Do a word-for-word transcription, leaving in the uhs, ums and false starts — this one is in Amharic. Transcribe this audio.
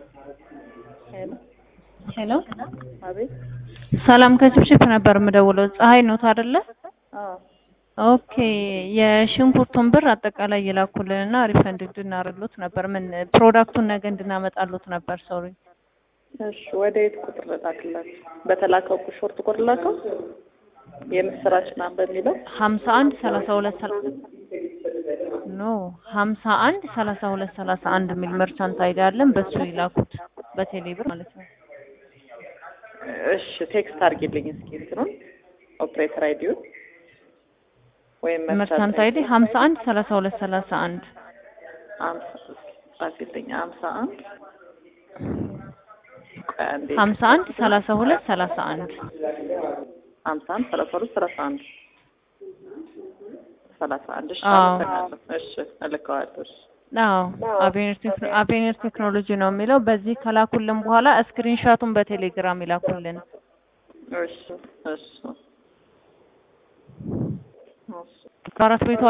ሄሎ ሄሎ አቤት። ሰላም ከችብችብ ነበር የምደውለው። ፀሐይ ነው አይደለ? አዎ ኦኬ የሽንኩርቱን ብር አጠቃላይ ይላኩልንና ሪፈንድ እንድናረግሎት ነበር። ምን ፕሮዳክቱን ነገ እንድናመጣሎት ነበር። ሶሪ። እሺ ወደ የት ቁጥር ላክላችሁ? በተላከው ሾርት ኮድ ላከው የምስራች ናም በሚለው ሀምሳ አንድ ሰላሳ ሁለት ኖ ሀምሳ አንድ ሰላሳ ሁለት ሰላሳ አንድ የሚል መርቻንት አይዳለም። በሱ ይላኩት በቴሌብር ማለት ነው። እሺ ቴክስት አድርጊልኝ እስኪ እንትኑን ኦፕሬተር አይዲውን ወይም መርቻንት አይዲ ሀምሳ አንድ ሰላሳ ሁለት ሰላሳ አንድ ሀምሳ አንድ ሀምሳ አንድ ሰላሳ ሁለት ሰላሳ አንድ ሀምሳ አንድ ሰላሳ ሁለት ሰላሳ አንድ ሰላሳ አንድ እሺ እሺ እልከዋለሁ። አዎ አቬኒር ቴክኖሎጂ ነው የሚለው። በዚህ ከላኩልን በኋላ ስክሪንሾቱን በቴሌግራም ይላኩልን። እሺ እሺ እሺ አራት ቤቷ